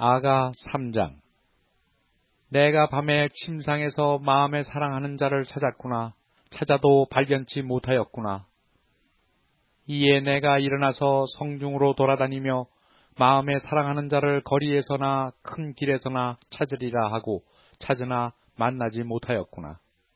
아가 3장. 내가 밤에 침상에서 마음에 사랑하는 자를 찾았구나. 찾아도 발견치 못하였구나. 이에 내가 일어나서 성중으로 돌아다니며 마음에 사랑하는 자를 거리에서나 큰 길에서나 찾으리라 하고 찾으나 만나지 못하였구나.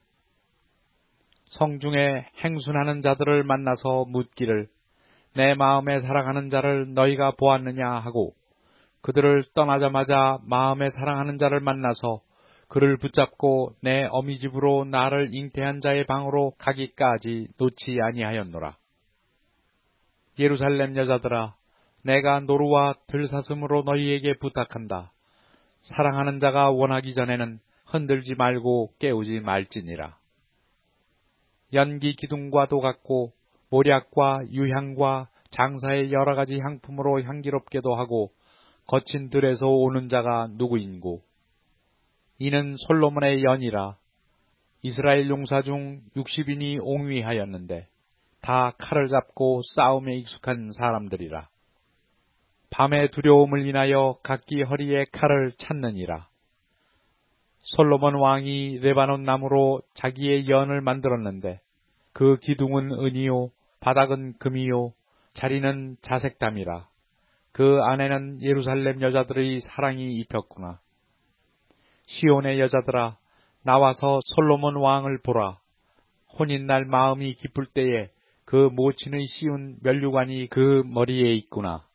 성중에 행순하는 자들을 만나서 묻기를 내 마음에 사랑하는 자를 너희가 보았느냐 하고 그들을 떠나자마자 마음에 사랑하는 자를 만나서 그를 붙잡고 내 어미집으로 나를 잉태한 자의 방으로 가기까지 놓지 아니하였노라. 예루살렘 여자들아, 내가 노루와 들사슴으로 너희에게 부탁한다. 사랑하는 자가 원하기 전에는 흔들지 말고 깨우지 말지니라. 연기 기둥과도 같고 모략과 유향과 장사의 여러 가지 향품으로 향기롭게도 하고 거친 들에서 오는 자가 누구인고 이는 솔로몬의 연이라. 이스라엘 용사 중 60인이 옹위하였는데 다 칼을 잡고 싸움에 익숙한 사람들이라. 밤의 두려움을 인하여 각기 허리에 칼을 찾느니라. 솔로몬 왕이 레바논 나무로 자기의 연을 만들었는데 그 기둥은 은이요 바닥은 금이요 자리는 자색담이라. 그 안에는 예루살렘 여자들의 사랑이 입혔구나. 시온의 여자들아, 나와서 솔로몬 왕을 보라. 혼인날 마음이 기쁠 때에 그 모친의 씌운 면류관이 그 머리에 있구나.